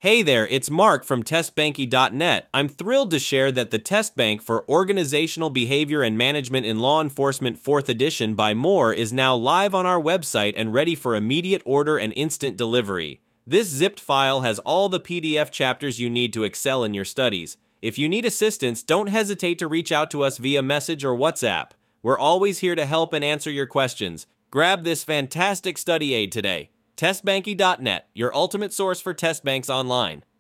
Hey there, it's Mark from TestBanky.net. I'm thrilled to share that the Test Bank for Organizational Behavior and Management in Law Enforcement 4th edition by Moore is now live on our website and ready for immediate order and instant delivery. This zipped file has all the PDF chapters you need to excel in your studies. If you need assistance, don't hesitate to reach out to us via message or WhatsApp. We're always here to help and answer your questions. Grab this fantastic study aid today. TestBanky.net, your ultimate source for test banks online.